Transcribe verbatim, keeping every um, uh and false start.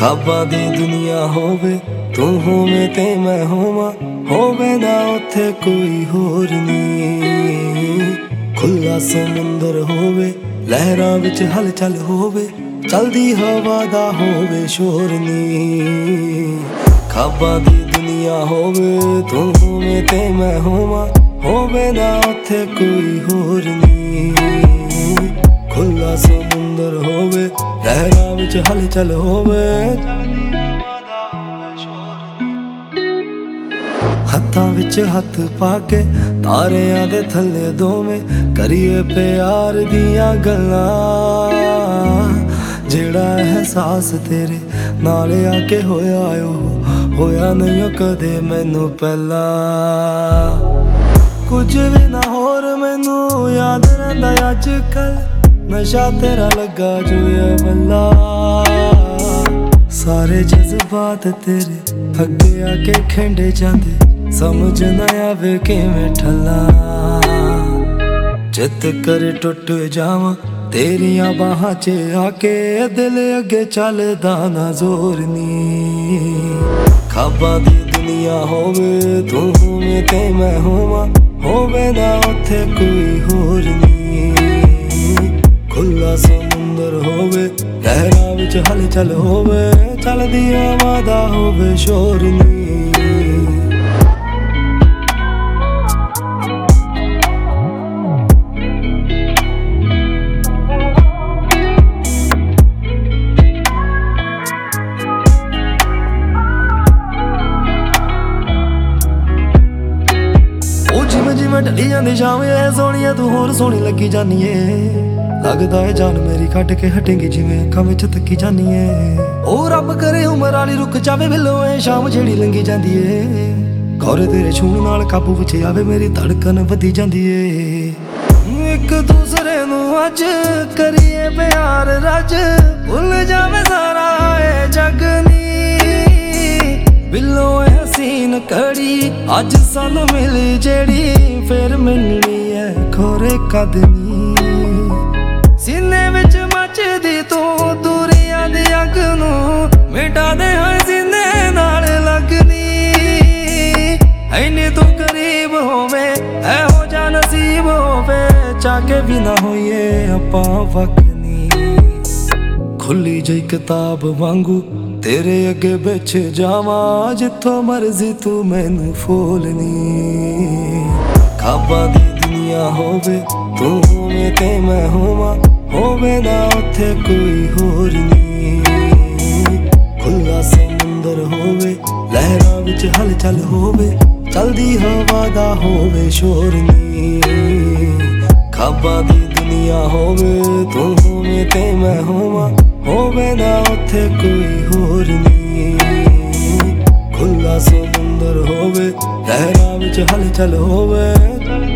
ਖਾਬਾਂ ਦੀ ਦੁਨੀਆ ਹੋਵੇ, ਤੂੰ ਹੋਵੇਂ ਤੇ ਮੈਂ ਹੋਵਾਂ, ਹੋਵੇ ਨਾ ਉੱਥੇ ਕੋਈ ਹੋਰ ਨੀ। ਖੁੱਲਾ ਸਮੁੰਦਰ ਹੋਵੇ, ਲਹਿਰਾਂ ਵਿੱਚ ਹਲਚਲ ਹੋਵੇ, ਚਲਦੀ ਹਵਾ ਦਾ ਹੋਵੇ ਸ਼ੋਰ ਨੀ। ਖਾਬਾਂ ਦੀ ਦੁਨੀਆ ਹੋਵੇ, ਤੂੰ ਹੋਵੇਂ ਤੇ ਮੈਂ ਹੋਵਾਂ, ਹੋਵੇ ਨਾ ਉੱਥੇ ਕੋਈ ਹੋਰ ਨੀ। ਖੁੱਲਾ ਸਮੁੰਦਰ ਹੋਵੇ, ਲਹਿਰਾਂ ਵਿੱਚ ਹਲਚਲ ਹੋਵੇ, ਹੱਥਾਂ ਵਿੱਚ ਹੱਥ ਪਾ ਕੇ ਤਾਰਿਆਂ ਦੇ ਥੱਲੇ ਦੋਵੇਂ ਕਰੀਏ ਪਿਆਰ ਦੀਆਂ ਗੱਲਾਂ। ਜਿਹੜਾ ਅਹਿਸਾਸ ਤੇਰੇ ਨਾਲ ਆ ਕੇ ਹੋਇਆ ਉਹ ਹੋਇਆ ਨਹੀਂ ਕਦੇ ਮੈਨੂੰ ਪਹਿਲਾਂ। ਕੁਝ ਵੀ ਨਾ ਹੋਰ ਮੈਨੂੰ ਯਾਦ ਰਹਿੰਦਾ ਅੱਜ ਕੱਲ, ਨਸ਼ਾ ਤੇਰਾ ਲੱਗਾ ਜੂਆ ਬੱਲਾ। ਸਾਰੇ ਜਜ਼ਬਾਤ ਤੇਰੇ ਅੱਗੇ ਆ ਕੇ ਖਿੰਡੇ ਜਾਂਦੇ, ਸਮਝ ਨਾ ਆਵੇ ਕਿਵੇਂ ਠੱਲਾਂ। ਜਿੱਤ ਕਰ ਟੁੱਟ ਜਾਵਾਂ ਤੇਰੀਆਂ ਬਾਹਾਂ 'ਚ ਆ ਕੇ, ਦਿਲ ਅੱਗੇ ਚੱਲਦਾ ਨਾ ਜ਼ੋਰ ਨੀ। ਖਾਬਾਂ ਦੀ ਦੁਨੀਆ ਹੋਵੇ, ਤੂੰ ਹੋਵੇਂ ਤੇ ਮੈਂ ਹੋਵਾਂ, ਹੋਵੇ ਨਾ ਉੱਥੇ ਕੋਈ ਹੋਰ ਨੀ। ਖੁੱਲਾ ਸਮੁੰਦਰ ਹੋਵੇ, ਲਹਿਰਾਂ ਵਿੱਚ ਹਲਚਲ ਹੋਵੇ, ਚਲਦੀ ਹਵਾ ਦਾ ਹੋਵੇ ਸ਼ੋਰ ਨੀ। ਜਿਵੇਂ ਜਿਵੇਂ ਢਲੀ ਜਾਂਦੀ ਸ਼ਾਮ ਐ ਸੋਹਣੀਏ, ਤੂੰ ਹੋਰ ਸੋਹਣੀ ਲੱਗੀ ਜਾਨੀ ਏ। ਲੱਗਦਾ ਏ ਜਾਨ ਮੇਰੀ ਕੱਢ ਕੇ ਹਟੇਂਗੀ ਜਿਵੇਂ ਅੱਖਾਂ ਵਿੱਚ ਤੱਕੀ ਜਾਨੀ ਏ। ਉਹ ਰੱਬ ਕਰੇ ਉਮਰ ਵਾਲੀ ਰੁਕ ਜਾਵੇ ਬਿੱਲੋ ਏ ਸ਼ਾਮ ਜਿਹੜੀ ਲੰਘੀ ਜਾਂਦੀ ਏ। ਗੌਰੇ ਤੇਰੇ ਛੂਣ ਨਾਲ ਕਾਬੂ ਵਿੱਚ ਆਵੇ ਮੇਰੀ ਧੜਕਨ ਵਧੀ ਜਾਂਦੀ ਏ। ਇੱਕ ਦੂਸਰੇ ਨੂੰ ਅੱਜ ਕਰੀਏ ਪਿਆਰ ਰੱਜ, ਭੁੱਲ ਜਾਵੇ ਸਾਰਾ ਏ ਜਗ ਨੀ। ਬਿੱਲੋ ਏ ਹਸੀਨ ਕੜੀ ਅੱਜ ਸਾਨੂੰ ਮਿਲੀ ਜਿਹੜੀ, ਫੇਰ ਮਿਲਣੀ ਐ ਖੋਰੇ ਕਦ ਨੀ। ਸੀਨੇ ਵਿੱਚ ਮੱਚਦੀ ਤੂੰ ਦੂਰੀਆਂ ਦੀ ਅੱਗ ਨੂੰ, ਮਿਟਾ ਦੇ ਹੋਏ ਸੀਨੇ ਨਾਲ ਲੱਗਨੀ। ਐਨੀ ਤੂੰ ਕਰੀਬ ਹੋਵੇ, ਇਹੋ ਜਿਹਾ ਨਸੀਬ ਹੋਵੇ, ਚਾਹ ਕੇ ਵੀ ਨਾ ਹੋਈਏ ਆਪਾਂ ਵੱਖ ਨੀ। ਖੁੱਲੀ ਜਿਹੀ ਕਿਤਾਬ ਵਾਂਗੂ ਤੇਰੇ ਅੱਗੇ ਵਿਛ ਜਾਵਾਂ, ਜਿੱਥੋਂ ਮਰਜ਼ੀ ਤੂੰ ਮੈਨੂੰ ਫੋਲਨੀ। ਖਾਬਾਂ ਦੀ ਦੁਨੀਆ ਹੋਵੇ, ਤੂੰ ਹੋਵੇਂ ਤੇ ਮੈਂ ਹੋਵਾਂ, ਹੋਵੇ ਨਾ ਉੱਥੇ ਕੋਈ ਹੋਰ ਨੀ। ਖੁੱਲਾ ਸਮੁੰਦਰ ਹੋਵੇ, ਲਹਿਰਾਂ ਵਿੱਚ ਹਲਚਲ ਹੋਵੇ, ਚਲਦੀ ਹਵਾ ਦਾ ਹੋਵੇ ਸ਼ੋਰ ਨੀ। ਖਾਬਾਂ ਦੀ ਦੁਨੀਆ ਹੋਵੇ, ਤੂੰ ਹੋਵੇਂ ਤੇ ਮੈਂ ਹੋਵਾਂ, ਹੋਵੇ ਨਾ ਉੱਥੇ ਕੋਈ ਹੋਰ ਨੀ। ਖੁੱਲਾ ਸਮੁੰਦਰ ਹੋਵੇ, ਲਹਿਰਾਂ ਵਿੱਚ ਹਲਚਲ ਹੋਵੇ।